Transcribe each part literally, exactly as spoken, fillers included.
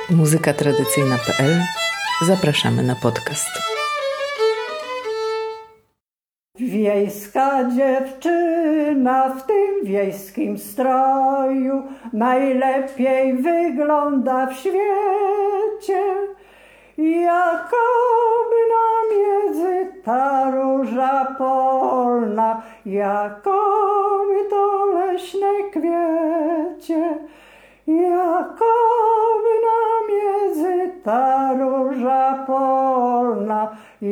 muzyka tradycyjna kropka p l. Zapraszamy na podcast. Wiejska dziewczyna w tym wiejskim stroju najlepiej wygląda w świecie. Jakoby na miedzy ta róża polna, jakoby to leśne kwiecie. Jakoby na miedzy ta róża polna,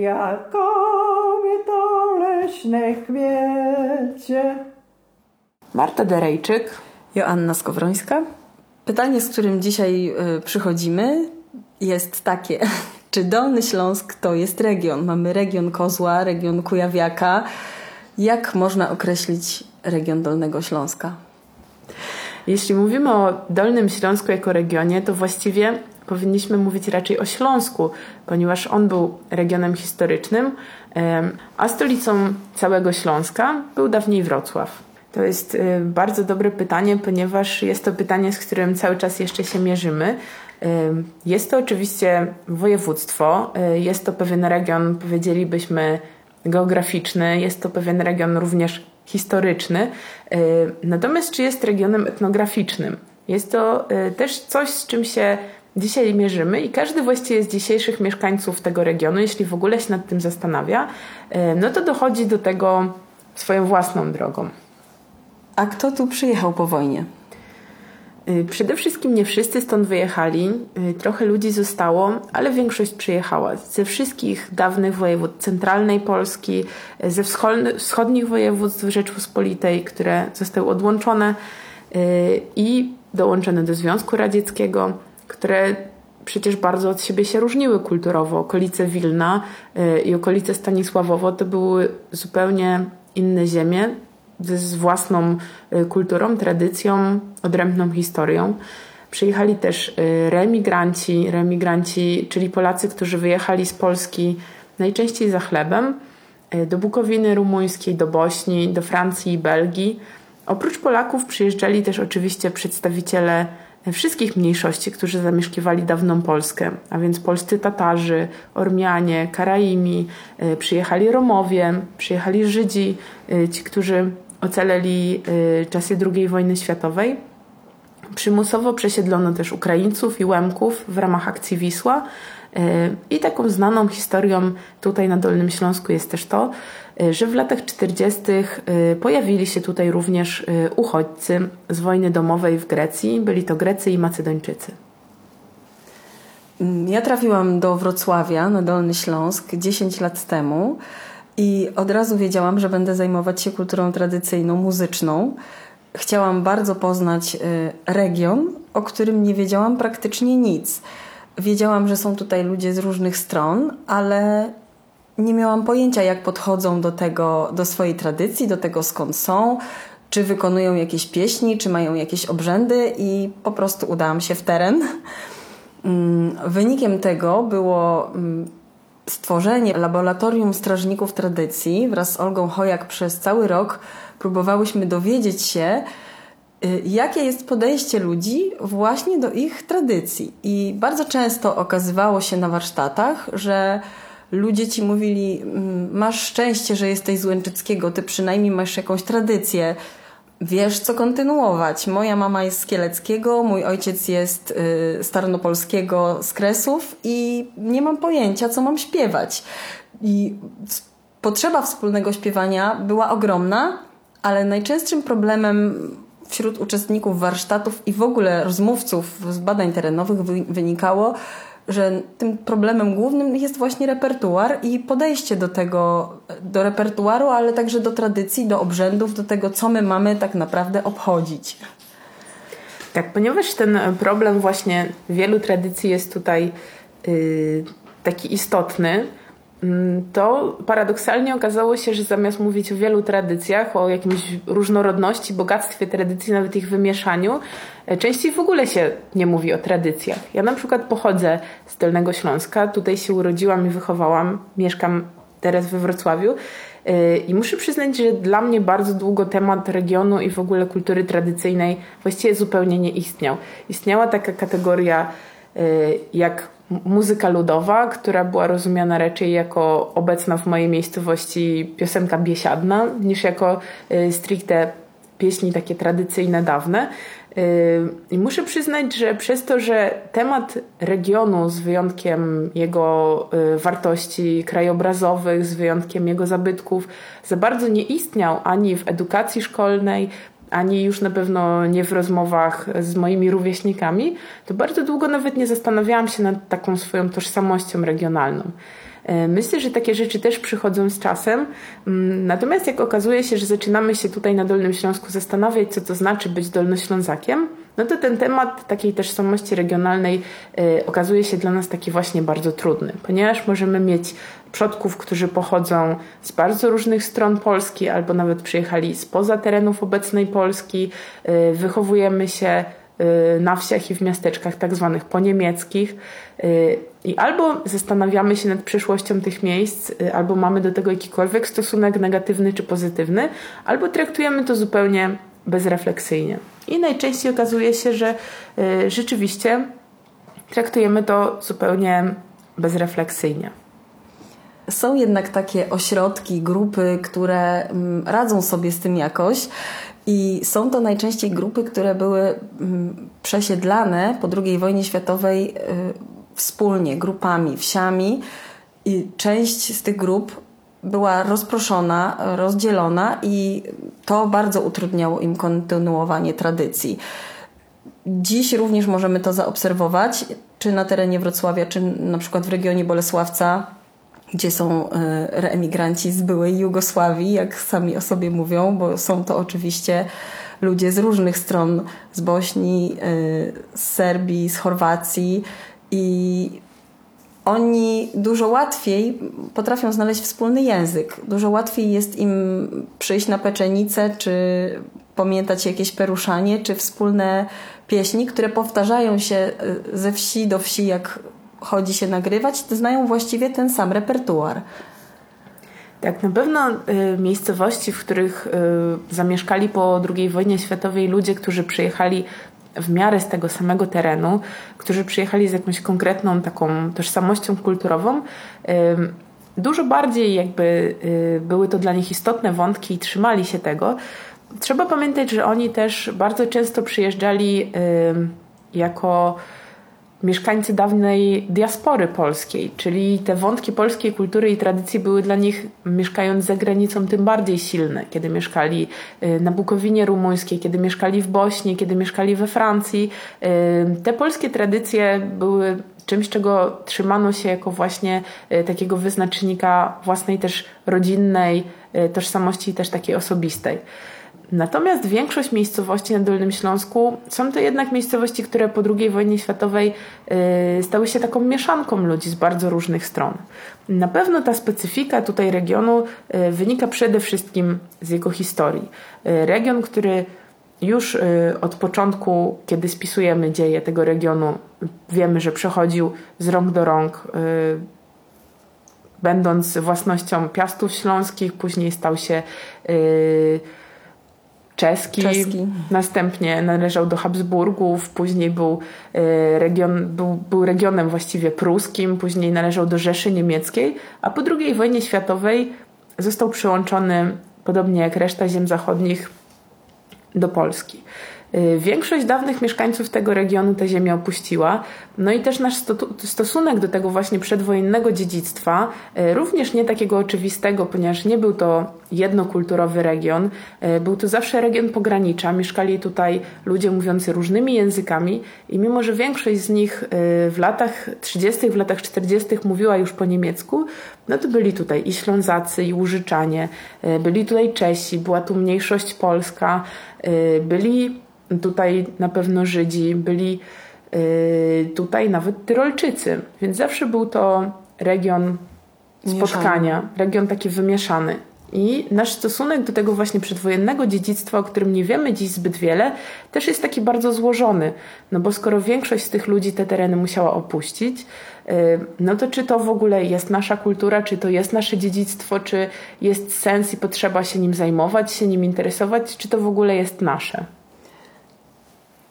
jakoby to leśne kwiecie. Marta Derejczyk, Joanna Skowrońska. Pytanie, z którym dzisiaj y, przychodzimy, jest takie. Czy Dolny Śląsk to jest region? Mamy region Kozła, region Kujawiaka. Jak można określić region Dolnego Śląska? Jeśli mówimy o Dolnym Śląsku jako regionie, to właściwie powinniśmy mówić raczej o Śląsku, ponieważ on był regionem historycznym, a stolicą całego Śląska był dawniej Wrocław. To jest bardzo dobre pytanie, ponieważ jest to pytanie, z którym cały czas jeszcze się mierzymy. Jest to oczywiście województwo, jest to pewien region, powiedzielibyśmy, geograficzny, jest to pewien region również historyczny. Natomiast czy jest regionem etnograficznym? Jest to też coś, z czym się dzisiaj mierzymy i każdy właściwie z dzisiejszych mieszkańców tego regionu, jeśli w ogóle się nad tym zastanawia, no to dochodzi do tego swoją własną drogą. A kto tu przyjechał po wojnie? Przede wszystkim nie wszyscy stąd wyjechali, trochę ludzi zostało, ale większość przyjechała ze wszystkich dawnych województw centralnej Polski, ze wschodnich województw Rzeczpospolitej, które zostały odłączone i dołączone do Związku Radzieckiego, które przecież bardzo od siebie się różniły kulturowo. Okolice Wilna i okolice Stanisławowo to były zupełnie inne ziemie, z własną kulturą, tradycją, odrębną historią. Przyjechali też reemigranci, reemigranci, czyli Polacy, którzy wyjechali z Polski najczęściej za chlebem, do Bukowiny Rumuńskiej, do Bośni, do Francji i Belgii. Oprócz Polaków przyjeżdżali też oczywiście przedstawiciele wszystkich mniejszości, którzy zamieszkiwali dawną Polskę, a więc polscy Tatarzy, Ormianie, Karaimi, przyjechali Romowie, przyjechali Żydzi, ci, którzy ocaleli czasy drugiej wojny światowej. Przymusowo przesiedlono też Ukraińców i Łemków w ramach akcji Wisła. I taką znaną historią tutaj na Dolnym Śląsku jest też to, że w latach czterdziestych pojawili się tutaj również uchodźcy z wojny domowej w Grecji. Byli to Grecy i Macedończycy. Ja trafiłam do Wrocławia na Dolny Śląsk dziesięć lat temu i od razu wiedziałam, że będę zajmować się kulturą tradycyjną, muzyczną. Chciałam bardzo poznać region, o którym nie wiedziałam praktycznie nic. Wiedziałam, że są tutaj ludzie z różnych stron, ale nie miałam pojęcia, jak podchodzą do tego, do swojej tradycji, do tego, skąd są, czy wykonują jakieś pieśni, czy mają jakieś obrzędy i po prostu udałam się w teren. Wynikiem tego było stworzenie Laboratorium Strażników Tradycji. Wraz z Olgą Chojak przez cały rok próbowałyśmy dowiedzieć się, jakie jest podejście ludzi właśnie do ich tradycji. I bardzo często okazywało się na warsztatach, że ludzie ci mówili: masz szczęście, że jesteś z Łęczyckiego, ty przynajmniej masz jakąś tradycję, wiesz co kontynuować. Moja mama jest z Kieleckiego, mój ojciec jest y, z Tarnopolskiego, z Kresów i nie mam pojęcia, co mam śpiewać. I potrzeba wspólnego śpiewania była ogromna, ale najczęstszym problemem wśród uczestników warsztatów i w ogóle rozmówców z badań terenowych wynikało, że tym problemem głównym jest właśnie repertuar i podejście do tego, do repertuaru, ale także do tradycji, do obrzędów, do tego, co my mamy tak naprawdę obchodzić. Tak, ponieważ ten problem właśnie wielu tradycji jest tutaj yy, taki istotny, to paradoksalnie okazało się, że zamiast mówić o wielu tradycjach, o jakimś różnorodności, bogactwie tradycji, nawet ich wymieszaniu, częściej w ogóle się nie mówi o tradycjach. Ja na przykład pochodzę z Dolnego Śląska, tutaj się urodziłam i wychowałam, mieszkam teraz we Wrocławiu i muszę przyznać, że dla mnie bardzo długo temat regionu i w ogóle kultury tradycyjnej właściwie zupełnie nie istniał. Istniała taka kategoria jak muzyka ludowa, która była rozumiana raczej jako obecna w mojej miejscowości piosenka biesiadna, niż jako stricte pieśni takie tradycyjne, dawne. I muszę przyznać, że przez to, że temat regionu z wyjątkiem jego wartości krajobrazowych, z wyjątkiem jego zabytków za bardzo nie istniał ani w edukacji szkolnej, ani już na pewno nie w rozmowach z moimi rówieśnikami, to bardzo długo nawet nie zastanawiałam się nad taką swoją tożsamością regionalną. Myślę, że takie rzeczy też przychodzą z czasem. Natomiast jak okazuje się, że zaczynamy się tutaj na Dolnym Śląsku zastanawiać, co to znaczy być Dolnoślązakiem, no to ten temat takiej tożsamości regionalnej y, okazuje się dla nas taki właśnie bardzo trudny, ponieważ możemy mieć przodków, którzy pochodzą z bardzo różnych stron Polski albo nawet przyjechali spoza terenów obecnej Polski. Y, wychowujemy się y, na wsiach i w miasteczkach tak zwanych poniemieckich y, i albo zastanawiamy się nad przyszłością tych miejsc, y, albo mamy do tego jakikolwiek stosunek negatywny czy pozytywny, albo traktujemy to zupełnie bezrefleksyjnie. I najczęściej okazuje się, że y, rzeczywiście traktujemy to zupełnie bezrefleksyjnie. Są jednak takie ośrodki, grupy, które mm, radzą sobie z tym jakoś i są to najczęściej grupy, które były mm, przesiedlane po drugiej wojnie światowej y, wspólnie, grupami, wsiami i część z tych grup była rozproszona, rozdzielona i to bardzo utrudniało im kontynuowanie tradycji. Dziś również możemy to zaobserwować, czy na terenie Wrocławia, czy na przykład w regionie Bolesławca, gdzie są reemigranci z byłej Jugosławii, jak sami o sobie mówią, bo są to oczywiście ludzie z różnych stron, z Bośni, z Serbii, z Chorwacji i oni dużo łatwiej potrafią znaleźć wspólny język. Dużo łatwiej jest im przyjść na Peczenicę, czy pamiętać jakieś peruszanie, czy wspólne pieśni, które powtarzają się ze wsi do wsi, jak chodzi się nagrywać, to znają właściwie ten sam repertuar. Tak, na pewno y, miejscowości, w których y, zamieszkali po drugiej wojnie światowej ludzie, którzy przyjechali w miarę z tego samego terenu, którzy przyjechali z jakąś konkretną taką tożsamością kulturową, dużo bardziej jakby były to dla nich istotne wątki i trzymali się tego. Trzeba pamiętać, że oni też bardzo często przyjeżdżali jako mieszkańcy dawnej diaspory polskiej, czyli te wątki polskiej kultury i tradycji były dla nich, mieszkając za granicą, tym bardziej silne. Kiedy mieszkali na Bukowinie Rumuńskiej, kiedy mieszkali w Bośni, kiedy mieszkali we Francji. Te polskie tradycje były czymś, czego trzymano się jako właśnie takiego wyznacznika własnej też rodzinnej tożsamości i też takiej osobistej. Natomiast większość miejscowości na Dolnym Śląsku są to jednak miejscowości, które po drugiej wojnie światowej stały się taką mieszanką ludzi z bardzo różnych stron. Na pewno ta specyfika tutaj regionu wynika przede wszystkim z jego historii. Region, który już od początku, kiedy spisujemy dzieje tego regionu, wiemy, że przechodził z rąk do rąk, będąc własnością Piastów Śląskich, później stał się Czeski, Czeski, następnie należał do Habsburgów, później był, region, był, był regionem właściwie pruskim, później należał do Rzeszy Niemieckiej, a po drugiej wojnie światowej został przyłączony, podobnie jak reszta ziem zachodnich, do Polski. Większość dawnych mieszkańców tego regionu tę ziemię opuściła. No i też nasz stosunek do tego właśnie przedwojennego dziedzictwa, również nie takiego oczywistego, ponieważ nie był to jednokulturowy region. Był to zawsze region pogranicza. Mieszkali tutaj ludzie mówiący różnymi językami i mimo, że większość z nich w latach trzydziestych, w latach czterdziestych mówiła już po niemiecku, no to byli tutaj i Ślązacy, i Łużyczanie, byli tutaj Czesi, była tu mniejszość polska, byli tutaj na pewno Żydzi, byli y, tutaj nawet Tyrolczycy, więc zawsze był to region spotkania, mieszany. Region taki wymieszany. I nasz stosunek do tego właśnie przedwojennego dziedzictwa, o którym nie wiemy dziś zbyt wiele, też jest taki bardzo złożony. No bo skoro większość z tych ludzi te tereny musiała opuścić, no to czy to w ogóle jest nasza kultura, czy to jest nasze dziedzictwo, czy jest sens i potrzeba się nim zajmować, się nim interesować, czy to w ogóle jest nasze?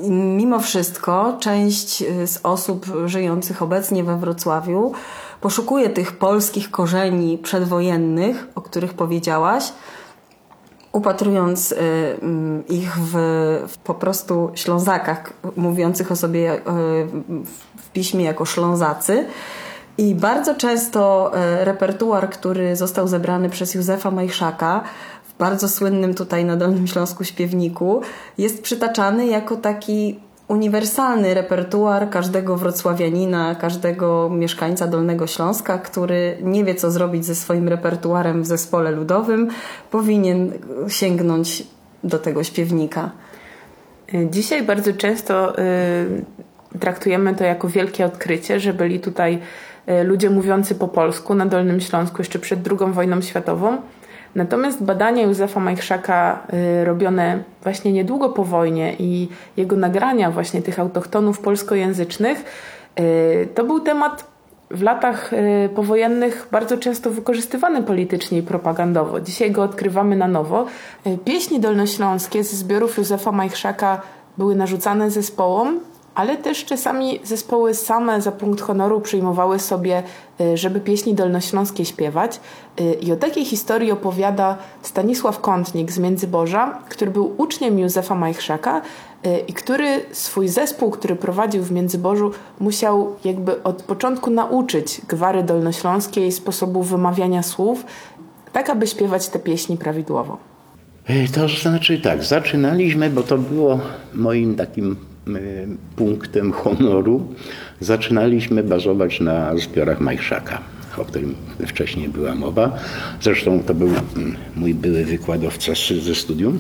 Mimo wszystko część z osób żyjących obecnie we Wrocławiu poszukuje tych polskich korzeni przedwojennych, o których powiedziałaś, upatrując ich w, w po prostu Ślązakach, mówiących o sobie w piśmie jako Ślązacy. I bardzo często repertuar, który został zebrany przez Józefa Majchrzaka w bardzo słynnym tutaj na Dolnym Śląsku śpiewniku, jest przytaczany jako taki uniwersalny repertuar każdego wrocławianina, każdego mieszkańca Dolnego Śląska, który nie wie, co zrobić ze swoim repertuarem w zespole ludowym, powinien sięgnąć do tego śpiewnika. Dzisiaj bardzo często y, traktujemy to jako wielkie odkrycie, że byli tutaj y, ludzie mówiący po polsku na Dolnym Śląsku jeszcze przed drugą wojną światową. Natomiast badania Józefa Majchrzaka y, robione właśnie niedługo po wojnie i jego nagrania właśnie tych autochtonów polskojęzycznych, y, to był temat w latach y, powojennych bardzo często wykorzystywany politycznie i propagandowo. Dzisiaj go odkrywamy na nowo. Y, pieśni dolnośląskie ze zbiorów Józefa Majchrzaka były narzucane zespołom, ale też czasami zespoły same za punkt honoru przyjmowały sobie, żeby pieśni dolnośląskie śpiewać. I o takiej historii opowiada Stanisław Kątnik z Międzyborza, który był uczniem Józefa Majchrzaka i który swój zespół, który prowadził w Międzyborzu, musiał jakby od początku nauczyć gwary dolnośląskiej, sposobu wymawiania słów, tak aby śpiewać te pieśni prawidłowo. To znaczy tak, zaczynaliśmy, bo to było moim takim punktem honoru, zaczynaliśmy bazować na zbiorach Majchrzaka, o którym wcześniej była mowa. Zresztą to był mój były wykładowca ze studium.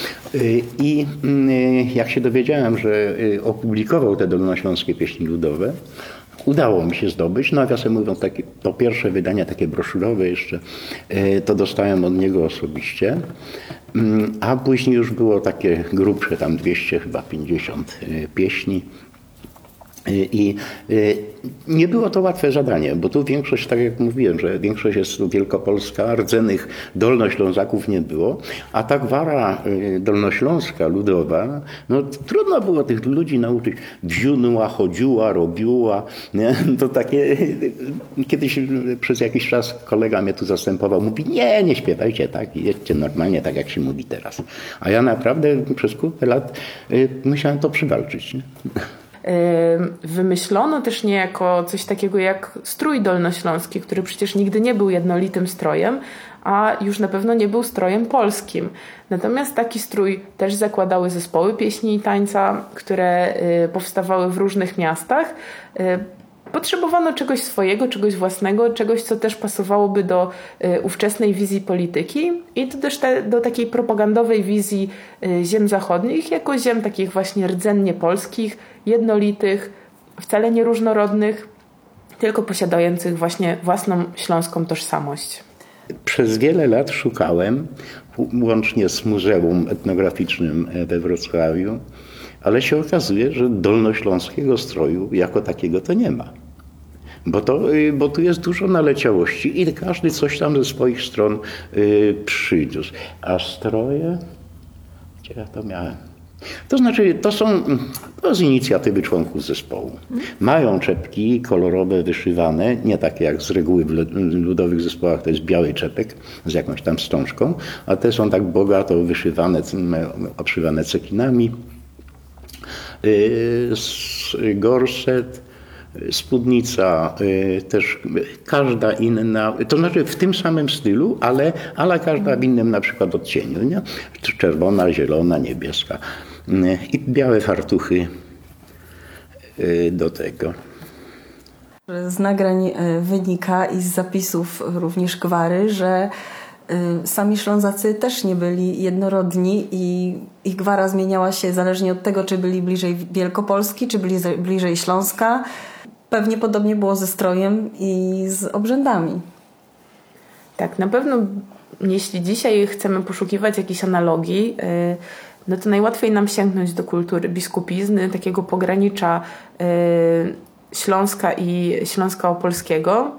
I jak się dowiedziałem, że opublikował te dolnośląskie pieśni ludowe, udało mi się zdobyć, nawiasem mówiąc, takie, to pierwsze wydania, takie broszurowe jeszcze, to dostałem od niego osobiście. A później już było takie grubsze, tam dwieście chyba pięćdziesiąt pieśni. I nie było to łatwe zadanie, bo tu większość, tak jak mówiłem, że większość jest wielkopolska, rdzennych dolnoślązaków nie było, a ta gwara dolnośląska, ludowa, no trudno było tych ludzi nauczyć. Wziunęła, chodziła, robiła, nie? To takie, kiedyś przez jakiś czas kolega mnie tu zastępował, mówi, nie, nie śpiewajcie tak, jedźcie normalnie, tak jak się mówi teraz. A ja naprawdę przez kupę lat musiałem to przywalczyć. Nie? Wymyślono też niejako coś takiego jak strój dolnośląski, który przecież nigdy nie był jednolitym strojem, a już na pewno nie był strojem polskim. Natomiast taki strój też zakładały zespoły pieśni i tańca, które powstawały w różnych miastach. Potrzebowano czegoś swojego, czegoś własnego, czegoś, co też pasowałoby do y, ówczesnej wizji polityki i to też te, do takiej propagandowej wizji y, ziem zachodnich, jako ziem takich właśnie rdzennie polskich, jednolitych, wcale nie różnorodnych, tylko posiadających właśnie własną śląską tożsamość. Przez wiele lat szukałem, łącznie z Muzeum Etnograficznym we Wrocławiu, ale się okazuje, że dolnośląskiego stroju jako takiego to nie ma. Bo, to, bo tu jest dużo naleciałości i każdy coś tam ze swoich stron y, przyniósł. A stroje, gdzie ja to miałem? To znaczy, to są to z inicjatywy członków zespołu. Mają czepki kolorowe, wyszywane, nie takie jak z reguły w ludowych zespołach, to jest biały czepek z jakąś tam wstążką, a te są tak bogato wyszywane, obszywane cekinami. Gorset, spódnica, też każda inna, to znaczy w tym samym stylu, ale, ale każda w innym na przykład odcieniu, nie? Czerwona, zielona, niebieska i białe fartuchy do tego. Z nagrań wynika i z zapisów również gwary, że sami Ślązacy też nie byli jednorodni i ich gwara zmieniała się zależnie od tego, czy byli bliżej Wielkopolski, czy byli bliżej Śląska. Pewnie podobnie było ze strojem i z obrzędami. Tak, na pewno jeśli dzisiaj chcemy poszukiwać jakichś analogii, no to najłatwiej nam sięgnąć do kultury biskupizny, takiego pogranicza Śląska i Śląska Opolskiego.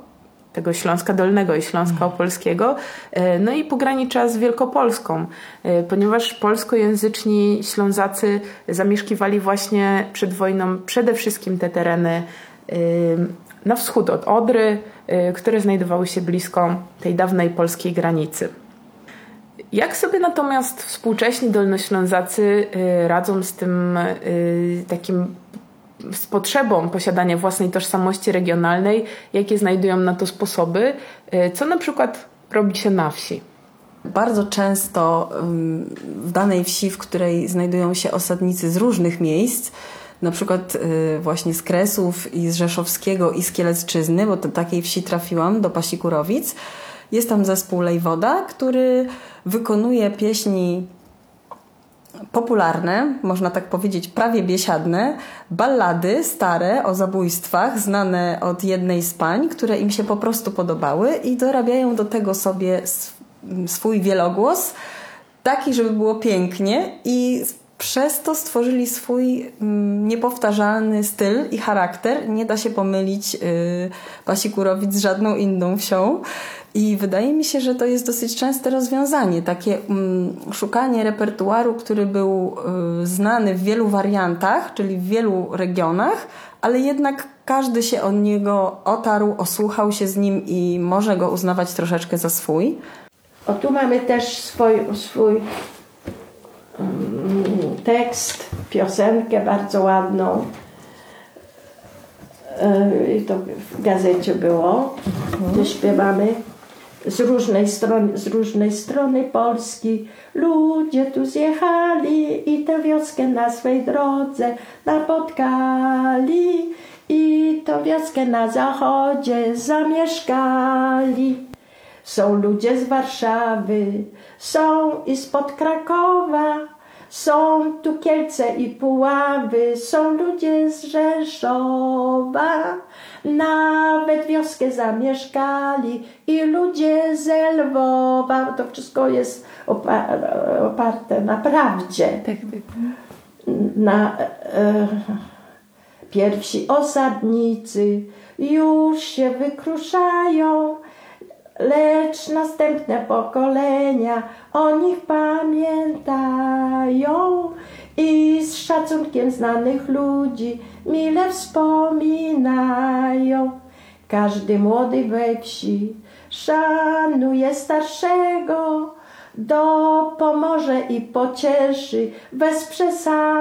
tego Śląska Dolnego i Śląska Opolskiego, no i pogranicza z Wielkopolską, ponieważ polskojęzyczni Ślązacy zamieszkiwali właśnie przed wojną przede wszystkim te tereny na wschód od Odry, które znajdowały się blisko tej dawnej polskiej granicy. Jak sobie natomiast współcześni Dolnoślązacy radzą z tym takim z potrzebą posiadania własnej tożsamości regionalnej, jakie znajdują na to sposoby, co na przykład robi się na wsi? Bardzo często w danej wsi, w której znajdują się osadnicy z różnych miejsc, na przykład właśnie z Kresów i z Rzeszowskiego i z Kielecczyzny, bo do takiej wsi trafiłam, do Pasikurowic, jest tam zespół Lejwoda, który wykonuje pieśni popularne, można tak powiedzieć prawie biesiadne, ballady stare o zabójstwach, znane od jednej z pań, które im się po prostu podobały i dorabiają do tego sobie swój wielogłos, taki, żeby było pięknie i przez to stworzyli swój niepowtarzalny styl i charakter. Nie da się pomylić yy, Pasikurowic z żadną inną wsią. I wydaje mi się, że to jest dosyć częste rozwiązanie. Takie mm, szukanie repertuaru, który był y, znany w wielu wariantach, czyli w wielu regionach, ale jednak każdy się od niego otarł, osłuchał się z nim i może go uznawać troszeczkę za swój. O, tu mamy też swój, swój um, tekst, piosenkę bardzo ładną. Yy, to w gazecie było. Mhm. To śpiewamy. Z różnej strony, z różnej strony Polski ludzie tu zjechali i tę wioskę na swej drodze napotkali i tę wioskę na zachodzie zamieszkali. Są ludzie z Warszawy, są i spod Krakowa, są tu Kielce i Puławy, są ludzie z Rzeszowa, nawet wioskę zamieszkali i ludzie z Lwowa. To wszystko jest oparte na prawdzie. Tak, tak. Na e, pierwsi osadnicy już się wykruszają, lecz następne pokolenia o nich pamiętają i z szacunkiem znanych ludzi mile wspominają. Każdy młody we wsi szanuje starszego, dopomoże i pocieszy, wesprze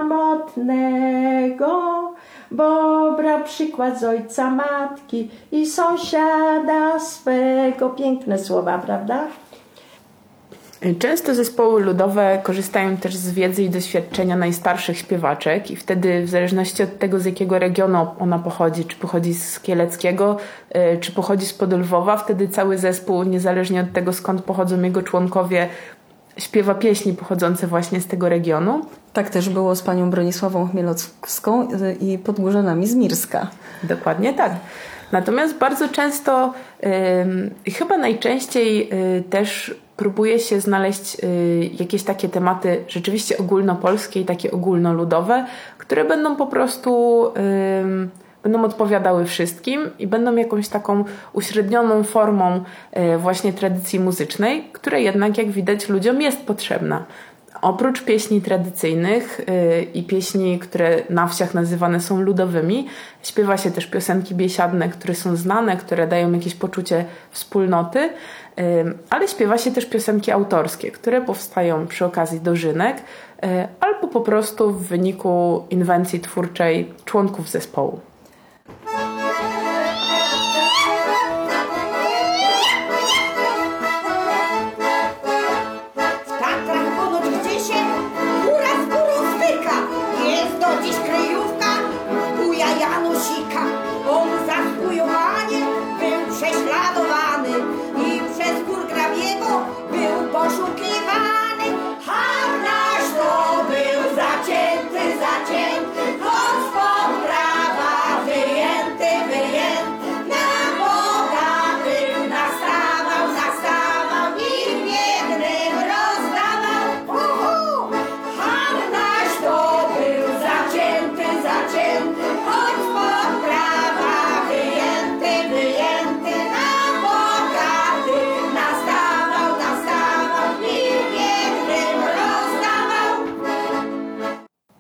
samotnego, bo brał przykład z ojca, matki i sąsiada swego. Piękne słowa, prawda? Często zespoły ludowe korzystają też z wiedzy i doświadczenia najstarszych śpiewaczek i wtedy w zależności od tego, z jakiego regionu ona pochodzi, czy pochodzi z Kieleckiego, czy pochodzi spod Lwowa, wtedy cały zespół, niezależnie od tego, skąd pochodzą jego członkowie, śpiewa pieśni pochodzące właśnie z tego regionu. Tak też było z panią Bronisławą Chmielowską i Podgórzanami z Mirska. Dokładnie tak. Natomiast bardzo często, yy, chyba najczęściej yy, też próbuje się znaleźć yy, jakieś takie tematy rzeczywiście ogólnopolskie i takie ogólnoludowe, które będą po prostu yy, będą odpowiadały wszystkim i będą jakąś taką uśrednioną formą yy, właśnie tradycji muzycznej, która jednak, jak widać, ludziom jest potrzebna. Oprócz pieśni tradycyjnych yy, i pieśni, które na wsiach nazywane są ludowymi, śpiewa się też piosenki biesiadne, które są znane, które dają jakieś poczucie wspólnoty, yy, ale śpiewa się też piosenki autorskie, które powstają przy okazji dożynek yy, albo po prostu w wyniku inwencji twórczej członków zespołu. Harnaś to był zacięty, zacięty, choć po prawa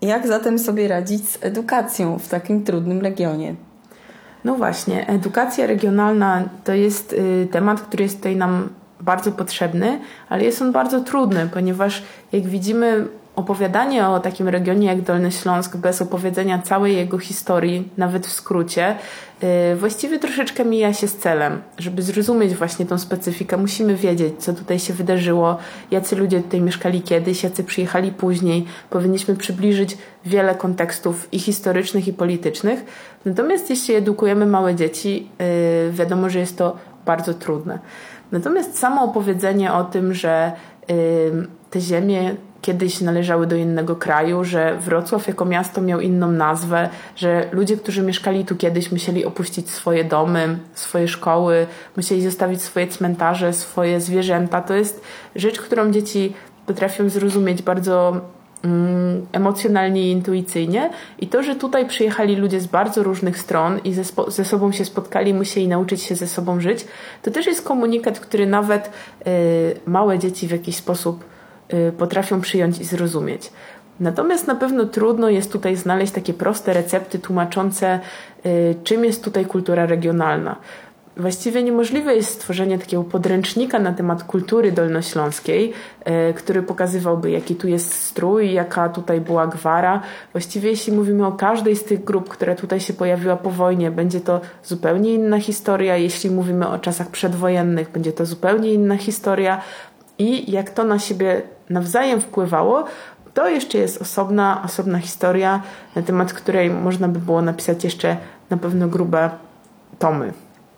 Jak zatem sobie radzić z edukacją w takim trudnym regionie? No właśnie, edukacja regionalna to jest y, temat, który jest tutaj nam bardzo potrzebny, ale jest on bardzo trudny, ponieważ jak widzimy, opowiadanie o takim regionie jak Dolny Śląsk bez opowiedzenia całej jego historii, nawet w skrócie, yy, właściwie troszeczkę mija się z celem. Żeby zrozumieć właśnie tą specyfikę, musimy wiedzieć, co tutaj się wydarzyło, jacy ludzie tutaj mieszkali kiedyś, jacy przyjechali później. Powinniśmy przybliżyć wiele kontekstów i historycznych, i politycznych. Natomiast jeśli edukujemy małe dzieci, yy, wiadomo, że jest to bardzo trudne. Natomiast samo opowiedzenie o tym, że yy, te ziemie kiedyś należały do innego kraju, że Wrocław jako miasto miał inną nazwę, że ludzie, którzy mieszkali tu kiedyś, musieli opuścić swoje domy, swoje szkoły, musieli zostawić swoje cmentarze, swoje zwierzęta. To jest rzecz, którą dzieci potrafią zrozumieć bardzo mm, emocjonalnie i intuicyjnie. I to, że tutaj przyjechali ludzie z bardzo różnych stron i ze, spo- ze sobą się spotkali, musieli nauczyć się ze sobą żyć, to też jest komunikat, który nawet y, małe dzieci w jakiś sposób potrafią przyjąć i zrozumieć. Natomiast na pewno trudno jest tutaj znaleźć takie proste recepty tłumaczące, czym jest tutaj kultura regionalna. Właściwie niemożliwe jest stworzenie takiego podręcznika na temat kultury dolnośląskiej, który pokazywałby, jaki tu jest strój, jaka tutaj była gwara. Właściwie jeśli mówimy o każdej z tych grup, która tutaj się pojawiła po wojnie, będzie to zupełnie inna historia. Jeśli mówimy o czasach przedwojennych, będzie to zupełnie inna historia. I jak to na siebie nawzajem wpływało, to jeszcze jest osobna, osobna historia, na temat której można by było napisać jeszcze na pewno grube tomy.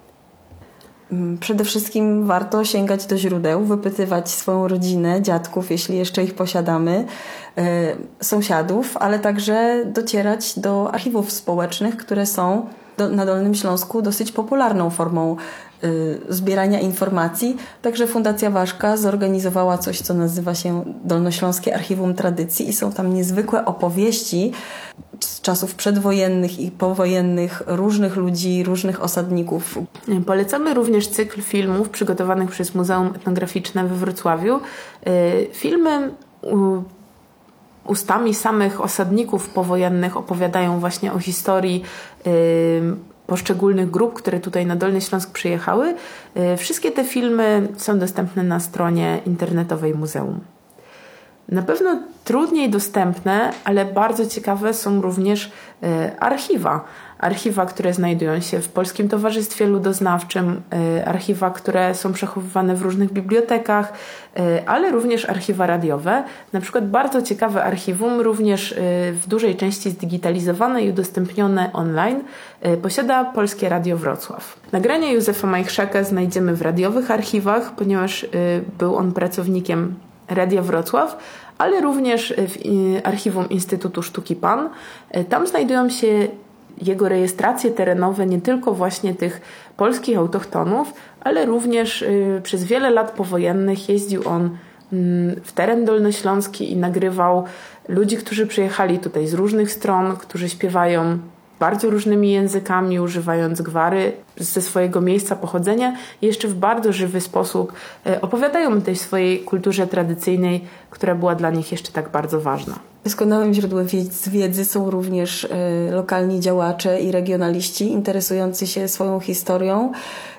Przede wszystkim warto sięgać do źródeł, wypytywać swoją rodzinę, dziadków, jeśli jeszcze ich posiadamy, sąsiadów, ale także docierać do archiwów społecznych, które są do, na Dolnym Śląsku dosyć popularną formą zbierania informacji. Także Fundacja Waszka zorganizowała coś, co nazywa się Dolnośląskie Archiwum Tradycji i są tam niezwykłe opowieści z czasów przedwojennych i powojennych różnych ludzi, różnych osadników. Polecamy również cykl filmów przygotowanych przez Muzeum Etnograficzne we Wrocławiu. Filmy ustami samych osadników powojennych opowiadają właśnie o historii poszczególnych grup, które tutaj na Dolny Śląsk przyjechały. Wszystkie te filmy są dostępne na stronie internetowej muzeum. Na pewno trudniej dostępne, ale bardzo ciekawe są również archiwa. Archiwa, które znajdują się w Polskim Towarzystwie Ludoznawczym, archiwa, które są przechowywane w różnych bibliotekach, ale również archiwa radiowe. Na przykład bardzo ciekawe archiwum, również w dużej części zdigitalizowane i udostępnione online, posiada Polskie Radio Wrocław. Nagrania Józefa Majchrzaka znajdziemy w radiowych archiwach, ponieważ był on pracownikiem Radia Wrocław, ale również w archiwum Instytutu Sztuki Pan. Tam znajdują się jego rejestracje terenowe nie tylko właśnie tych polskich autochtonów, ale również y, przez wiele lat powojennych jeździł on y, w teren dolnośląski i nagrywał ludzi, którzy przyjechali tutaj z różnych stron, którzy śpiewają bardzo różnymi językami, używając gwary ze swojego miejsca pochodzenia i jeszcze w bardzo żywy sposób y, opowiadają o tej swojej kulturze tradycyjnej, która była dla nich jeszcze tak bardzo ważna. Doskonałym źródłem wiedzy są również y, lokalni działacze i regionaliści interesujący się swoją historią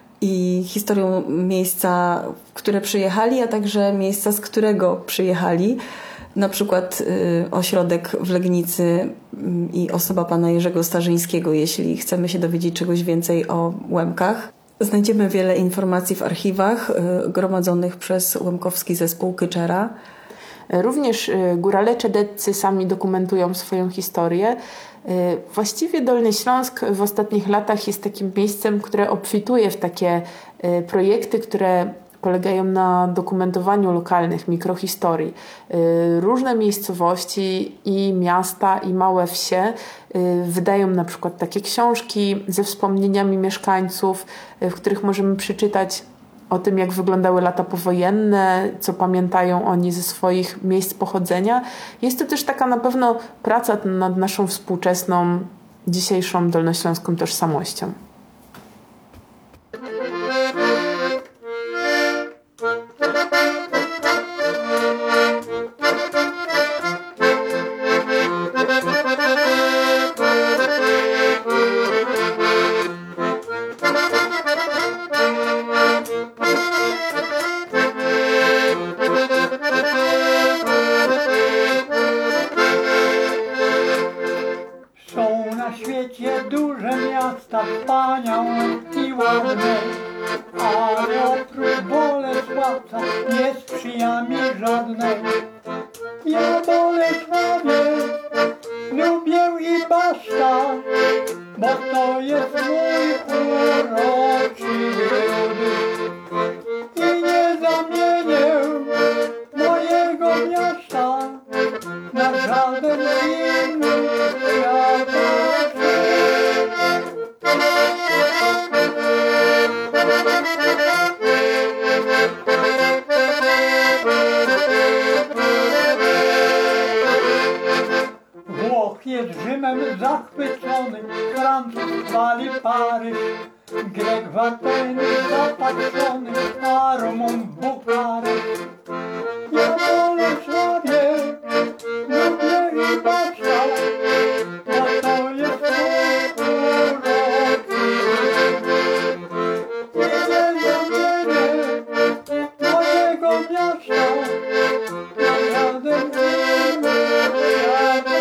i historią miejsca, w które przyjechali, a także miejsca, z którego przyjechali. Na przykład y, ośrodek w Legnicy y, i osoba pana Jerzego Starzyńskiego, jeśli chcemy się dowiedzieć czegoś więcej o Łemkach. Znajdziemy wiele informacji w archiwach y, gromadzonych przez Łemkowski Zespół Kyczera. Również górale czedeccy sami dokumentują swoją historię. Właściwie Dolny Śląsk w ostatnich latach jest takim miejscem, które obfituje w takie projekty, które polegają na dokumentowaniu lokalnych mikrohistorii. Różne miejscowości i miasta i małe wsie wydają na przykład takie książki ze wspomnieniami mieszkańców, w których możemy przeczytać o tym, jak wyglądały lata powojenne, co pamiętają oni ze swoich miejsc pochodzenia. Jest to też taka na pewno praca nad naszą współczesną, dzisiejszą dolnośląską tożsamością. na świecie duże miasta, wspaniałe i ładne, ale oprócz Bolesławca nie sprzyja mi żadnej. Ja Bolesławiec lubię i basta, bo to jest mój uroczy ród. I nie zamienię mojego miasta na żaden inny świata. Włoch jest Rzymem zachwycony, Francuz chwali Paryż, Grek w Ateny zapatrzony, a Rumun Bukareszt. Ja Bolesławie lubię i basta, bo to jest mój uroczy ród. I nie zamienię mojego miasta na żaden inny świata.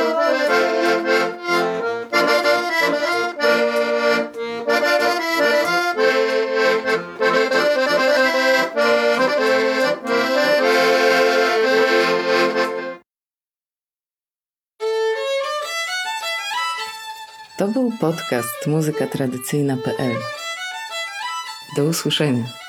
To był podcast muzyka tradycyjna kropka pe el. Do usłyszenia.